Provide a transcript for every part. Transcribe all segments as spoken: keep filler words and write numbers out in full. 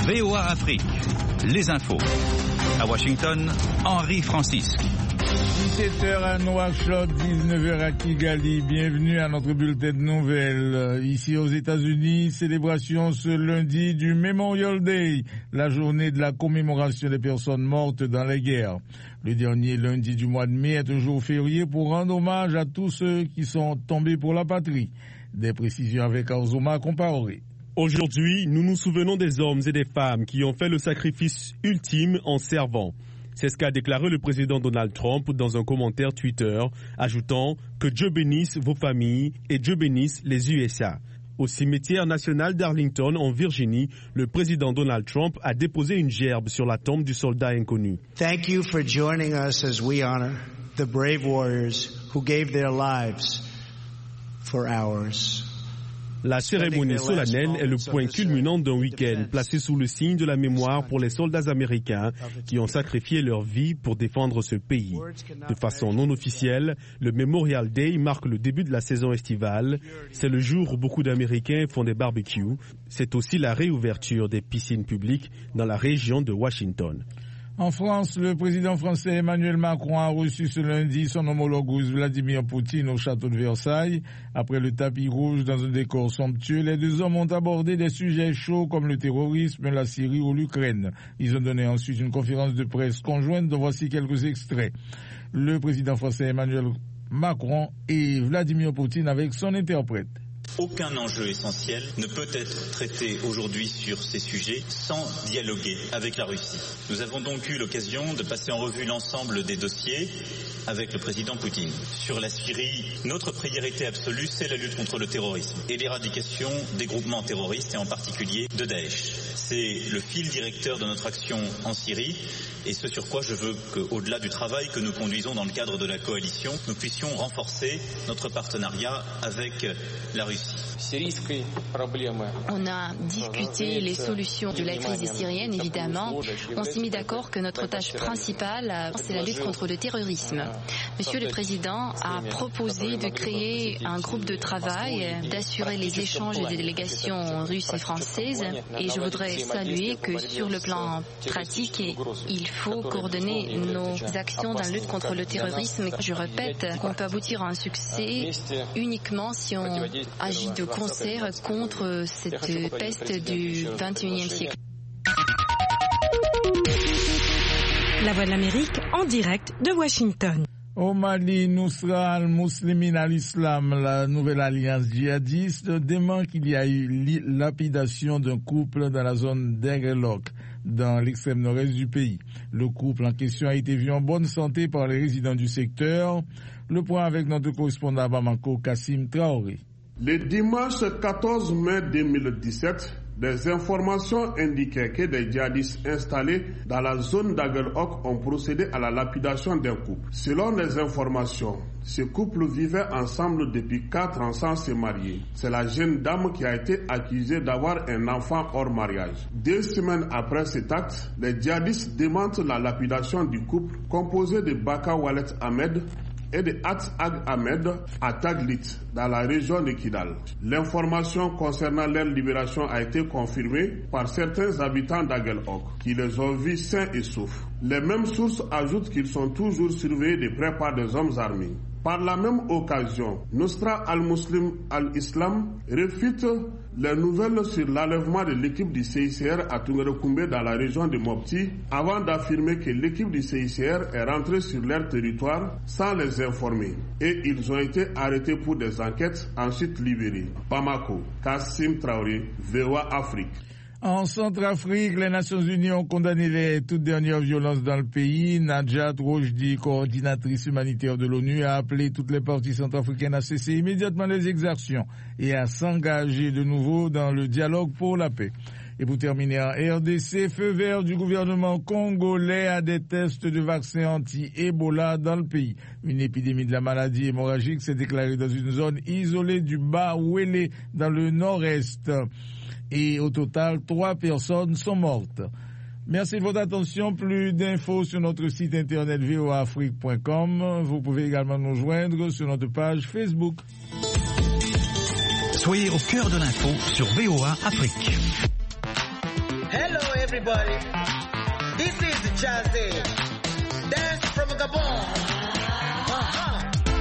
V O A Afrique, les infos. À Washington, Henri Francisque. dix-sept heures à Nouakchott, dix-neuf heures à Kigali. Bienvenue à notre bulletin de nouvelles. Ici aux États-Unis, célébration ce lundi du Memorial Day, la journée de la commémoration des personnes mortes dans les guerres. Le dernier lundi du mois de mai est un jour férié pour rendre hommage à tous ceux qui sont tombés pour la patrie. Des précisions avec Arzoma Compaoré. Aujourd'hui, nous nous souvenons des hommes et des femmes qui ont fait le sacrifice ultime en servant. C'est ce qu'a déclaré le président Donald Trump dans un commentaire Twitter, ajoutant que Dieu bénisse vos familles et Dieu bénisse les U S A. Au cimetière national d'Arlington, en Virginie, le président Donald Trump a déposé une gerbe sur la tombe du soldat inconnu. Thank you for joining us as we honor the brave warriors who gave their lives for ours. La cérémonie solennelle est le point culminant d'un week-end placé sous le signe de la mémoire pour les soldats américains qui ont sacrifié leur vie pour défendre ce pays. De façon non officielle, le Memorial Day marque le début de la saison estivale. C'est le jour où beaucoup d'Américains font des barbecues. C'est aussi la réouverture des piscines publiques dans la région de Washington. En France, le président français Emmanuel Macron a reçu ce lundi son homologue russe Vladimir Poutine au château de Versailles. Après le tapis rouge dans un décor somptueux, les deux hommes ont abordé des sujets chauds comme le terrorisme, la Syrie ou l'Ukraine. Ils ont donné ensuite une conférence de presse conjointe dont voici quelques extraits. Le président français Emmanuel Macron et Vladimir Poutine avec son interprète. Aucun enjeu essentiel ne peut être traité aujourd'hui sur ces sujets sans dialoguer avec la Russie. Nous avons donc eu l'occasion de passer en revue l'ensemble des dossiers avec le président Poutine. Sur la Syrie, notre priorité absolue, c'est la lutte contre le terrorisme et l'éradication des groupements terroristes et en particulier de Daesh. C'est le fil directeur de notre action en Syrie et ce sur quoi je veux qu'au-delà du travail que nous conduisons dans le cadre de la coalition, nous puissions renforcer notre partenariat avec la Russie. On a discuté les solutions de la crise syrienne, évidemment. On s'est mis d'accord que notre tâche principale, c'est la lutte contre le terrorisme. Monsieur le Président a proposé de créer un groupe de travail, d'assurer les échanges des délégations russes et françaises. Et je voudrais saluer que sur le plan pratique, il faut coordonner nos actions dans la lutte contre le terrorisme. Je répète qu'on peut aboutir à un succès uniquement si on agit de concert contre cette peste du vingt et unième siècle. La Voix de l'Amérique en direct de Washington. Au Mali, Nusra al-Muslimin al-Islam, la nouvelle alliance djihadiste, dément qu'il y a eu lapidation d'un couple dans la zone d'Engelok, dans l'extrême nord-est du pays. Le couple en question a été vu en bonne santé par les résidents du secteur. Le point avec notre correspondant à Bamako, Kassim Traoré. Le dimanche quatorze mai deux mille dix-sept, des informations indiquaient que des djihadistes installés dans la zone d'Aguelhok ont procédé à la lapidation d'un couple. Selon les informations, ce couple vivait ensemble depuis quatre ans sans se marier. C'est la jeune dame qui a été accusée d'avoir un enfant hors mariage. Deux semaines après cet acte, les djihadistes démentent la lapidation du couple composé de Baka Walet Ahmed et de At Ag Ahmed à Taglit, dans la région de Kidal. L'information concernant leur libération a été confirmée par certains habitants d'Aguelhok, qui les ont vus sains et saufs. Les mêmes sources ajoutent qu'ils sont toujours surveillés de près par des hommes armés. Par la même occasion, Nusra al-Muslim al-Islam réfute les nouvelles sur l'enlèvement de l'équipe du C I C R à Tungerekoumbe dans la région de Mopti, avant d'affirmer que l'équipe du C I C R est rentrée sur leur territoire sans les informer. Et ils ont été arrêtés pour des enquêtes, ensuite libérés. Bamako, Kassim Traoré, V O A Afrique. En Centrafrique, les Nations Unies ont condamné les toutes dernières violences dans le pays. Najat Rojdi, coordinatrice humanitaire de l'ONU, a appelé toutes les parties centrafricaines à cesser immédiatement les exactions et à s'engager de nouveau dans le dialogue pour la paix. Et pour terminer, en R D C, feu vert du gouvernement congolais à des tests de vaccins anti-Ebola dans le pays. Une épidémie de la maladie hémorragique s'est déclarée dans une zone isolée du Bas-Ouélé dans le nord-est. Et au total, trois personnes sont mortes. Merci de votre attention. Plus d'infos sur notre site internet v o a afrique point com. Vous pouvez également nous joindre sur notre page Facebook. Soyez au cœur de l'info sur V O A Afrique. Hello everybody. This is Jazzy. Dance from Gabon. Uh-huh.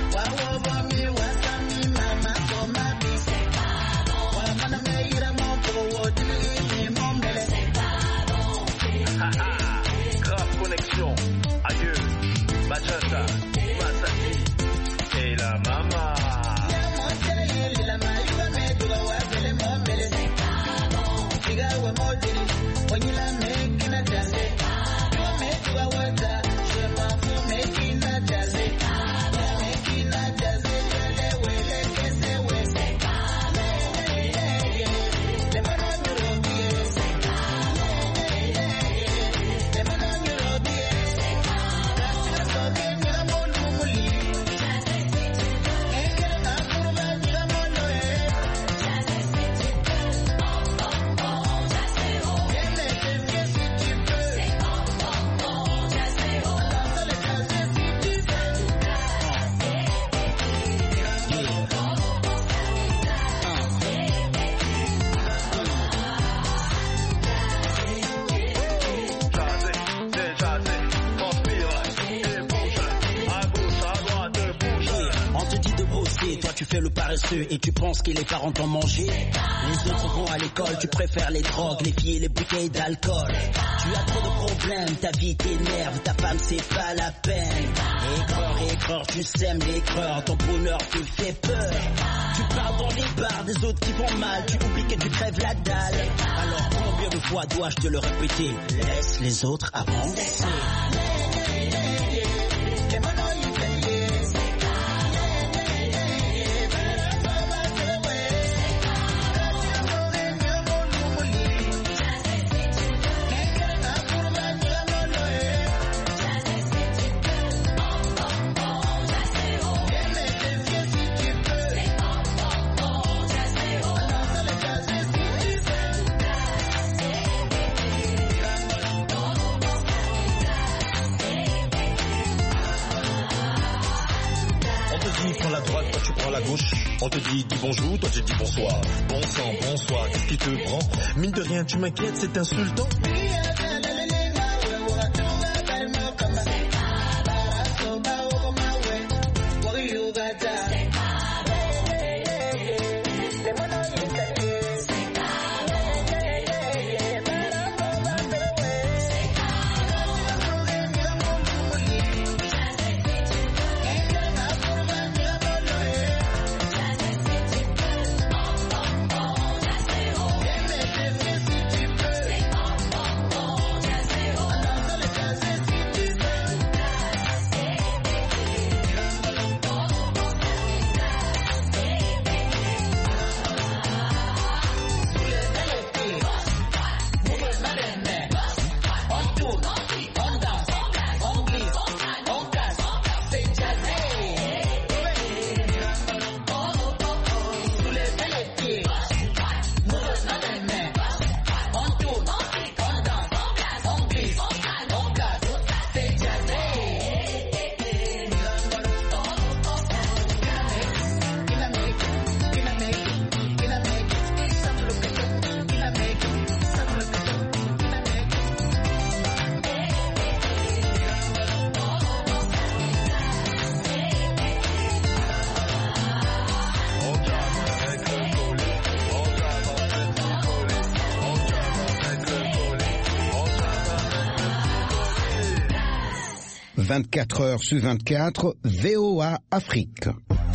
Grave connexion. Adieu. Bachata, Masaki et la mama. Tu fais le paresseux et tu penses que les parents t'ont mangé. Les autres vont à l'école, tu préfères les drogues, les filles et les bouteilles d'alcool. Tu as trop de problèmes, ta vie t'énerve, ta femme c'est pas la peine. Aigreur, aigreur, tu sèmes l'aigreur, ton bonheur te fait peur. Tu pars dans les bars des autres qui vont mal, tu oublies que tu crèves la dalle. Alors combien de fois dois-je te le répéter? Laisse les autres avancer. On te dit dis bonjour, toi tu dis bonsoir. Bon sang, bonsoir, qu'est-ce qui te prend? Mine de rien, tu m'inquiètes, c'est insultant. vingt-quatre heures sur vingt-quatre, V O A Afrique.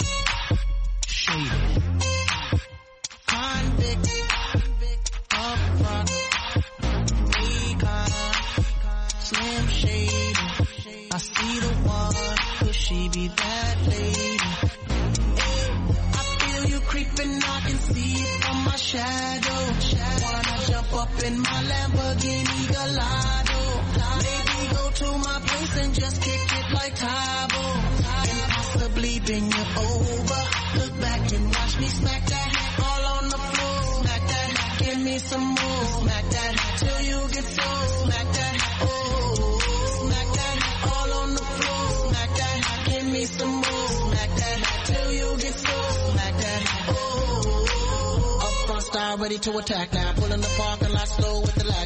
In my Lamborghini Gallardo, maybe go to my place and just kick it like Tybo, and possibly bend you over. Look back and watch me smack that hat all on the floor. Smack that hat, give me some more. Smack that hat till you get so. Smack that hat, oh, smack that hat all on the floor. Smack that hat, give me some more. Smack that hat till you get so. Smack that hat, oh. Up front style ready to attack now, pulling the parking lot slow with the lag.